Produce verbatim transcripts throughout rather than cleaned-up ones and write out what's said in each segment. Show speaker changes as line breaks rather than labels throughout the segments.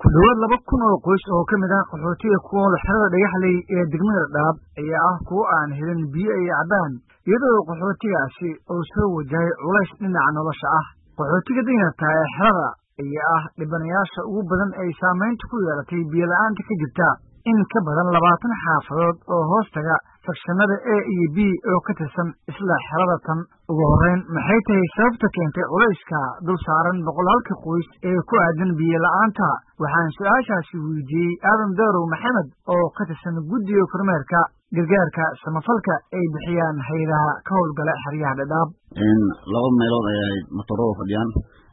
ku dhawaad laba kun oo qoys oo ka mid ah qaxootiga kuwa xerada dhagaxley ee degmada Dhaab ayaa ah kuwa aan helin biyo ay cabaan iyadoo qaxootigaasi uu soo wajahay culays dhinaca nolosha ah. qaxootiga danyarta ee xerada ayaa ah dhibanayaasha ugu badan ay saameynta ku yeelatay biyo la'aanta ka jirta in ka badan labaatan xaafadood oo hoostaga fakshanada A iyo B oo ka tirsan isla xerada tan. ugu horeyn maxay tahay sababta keentay culayska dul saaran boqolaalka qoys ee ku aadan biyo la'aanta? waxaan su-aashaasi weydiiyey aadan daarow maxamed oo ka tirsan guddiga kormeerka gargaarka samafalka ay bixiyaan hay'adaha ka howlgala xeryaha Dhadhaab.
laba meelood ayay matoorada fadhiyaan,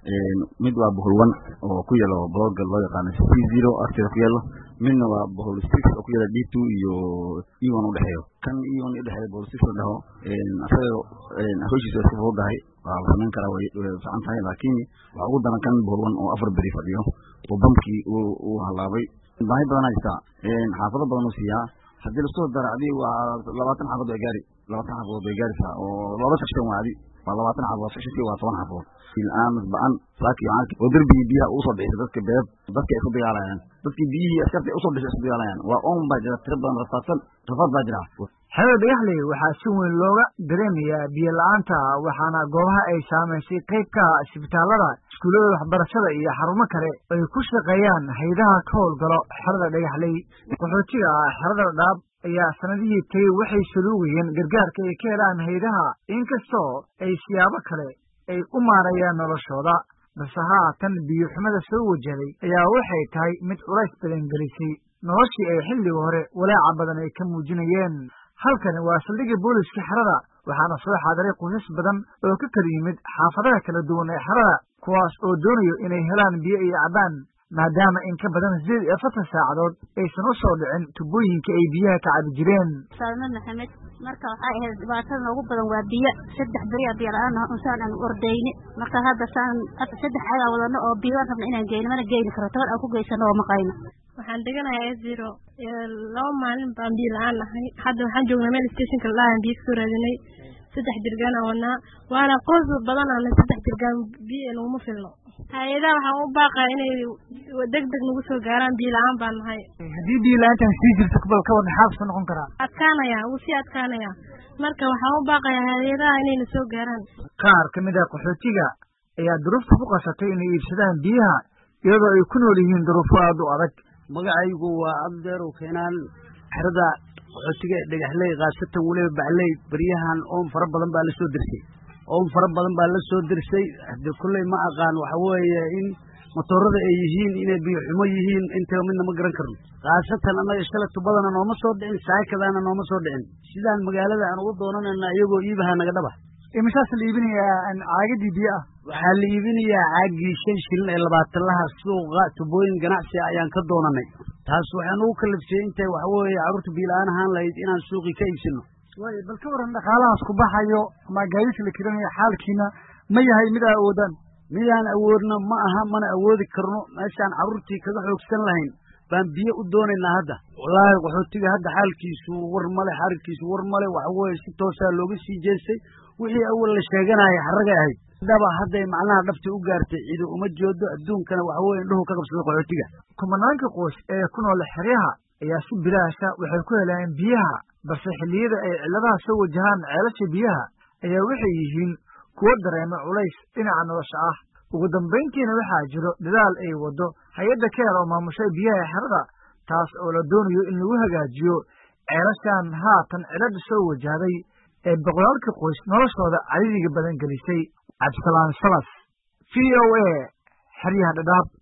mid waa boholwan oo ku yaalo blogga loo yaqaano C zero artida ku yaalo, midna waa bohol six oo ku yaala D two iyo E one u dhexeeyo. kan E one u dhexeeyo bohol six la dhaho asaga hawshiisa iska fududahay, waa la samayn karaa, way fiican tahay, laakiin waxaa ugu daran kan boholwan oo afar beri fadhiyo oo bamkii uu halaabay. baahi badan haysta, xaafado badan uu siiyaa. haddii lasoo daro adi waa labaatan xaafadood way gaari labaatan xaafadood way gaaraysaa oo laba section waa adi waa labaatan xaafadood, sectionkii waa toban xaafadood. il'aan ba'an laakiin waxaan oo derbiga biyaha uu soo bixisay dadka beeb dadka ay ku dagaalayaan, dadkii biyihii askarta u soo bixisay isku dagaalayaan. waa oon baa jira, tiro badan rafaadsan rafaad baa jira.
xerada dhagaxley waxaa si weyn looga dareemayaa biyo la'aanta, waxaana goobaha ay saamaysay qayb ka ah isbitaalada, iskuullada waxbarashada iyo xarumo kale ay ku shaqeeyaan hay'adaha ka howlgalo xerada dhagaxley. qaxootiga xerada Dhaab ayaa sanadihii tagay waxay saluugayeen gargaarka ay ka helaan hay'adaha, inkastoo ay siyaabo kale ay u maarayaan noloshooda. balse haatan biyo xumada soo wajahday ayaa waxay tahay mid culays badan gelisay noloshii ay xilliga hore walaaca badan ay ka muujinayeen. halkani waa saldhigga booliska xerada, waxaana soo xaadiray qoysas badan oo ka kala yimid xaafadaha kala duwan ee xerada, kuwaas oo doonayo inay helaan biyo ay cabaan, maadaama in ka badan sideed iyo afartan saacadood aysan u soo dhicin tubooyinka ay biyaha ka cabi jireen.
Salman Maxamed, marka waxay ahayd dhibaatada ugu badan waa biyo. saddex beri biyo la'aan ah oo saan aan ordayni, marka hadda saan saddex caga wadano oo biyo rabna inaan geeyno mana geeyni karo, tabar aan ku geysano oo maqayno.
waxaan deganahay zero laba maalin baan biyo la'aan nahay. hadda waxaan joognaa meel stationka laan biyo soo raadinay, saddex jirgaan aan wadnaa, waana qoys badan aan saddex jirgaan biyo naguma filno. hay'adaha waxaan u baaqaa inay degdeg nagu soo gaaraan, biyo la'aan baan nahay.
haddii biyo la'aantan sii jirto bal ka waran xaalku noqon karaa?
adkaanaya wuu sii adkaanaya, marka waxaan u baaqayaa hay'adaha inayna soo gaaraan.
qaar ka mid ah qaxootiga ayaa duruufta ku qasatay inay iibsadaan biyaha iyadoo ay ku nool yihiin duruufo aad u adag.
magacaygu waa abdeerow keenaan, xerada qaxootiga dhagaxley khaasatan weliba bacley baryahan oon fara badan baa la soo dirsay oon fara badan baa la soo dirsay hadda kulley ma aqaan waxa weeye in matoorada ay yihiin inay biyo xumo yihiin intaba midna ma garan karno. khaasatan annaga shalay tubadana nooma soo dhicin, saakadaana nooma soo dhicin, sidaan magaalada aan ugu doonanayna iyagoo iibaha naga dhaba.
imisaas la iibinayaa caagadii biyo ah?
waxaa la iibinayaa caagii shan shilin ee labaatan laha suuqa tubooyin ganacsi ayaan ka doonanay. taas waxaan ugu kalifsay intay waxa weeye carruurta biyo la'aan ahaan lahayd inaan suuqii ka iibsino.
waayo bal ka waran dhaqaalahaas ku baxayo ama gaadiidka la kiranayo xaalkiina ma yahay mid aa awoodaan?
midaan awoodna ma aha, mana awoodi karno. meeshaan carruurtii kaga xoogsan lahayn baan biyo u doonaynaa hadda. wallaahi qaxootiga hadda xaalkiisu war male, xarirkiisu war male, waxa weeye si toosaa looga sii jeestay. wixii awal la sheeganaya xaragay ahayd daba hadday macnaha dhabti u gaartay ciido uma joodo. adduunkana waxa weeye indhuhu ka qabsada qaxootiga.
kumanaanka qoys ee ku nool xeryaha ayaa si bilaasha waxay ku helaan biyaha, balse xilliyada ay cilladaha soo wajahaan ceelasha biyaha ayaa waxay yihiin kuwo dareema culays dhinaca nolosha ah. ugu dambayntiina waxaa jiro dadaal ay waddo hay-adda keer oo maamushay biyaha xerada, taas oo la doonayo in lagu hagaajiyo ceelashan haatan cilada soo wajahday ee boqolaalka qoys noloshooda cariiriga badan gelisay. cabdisalaan salas, V O A, xeryaha Dhadhaab.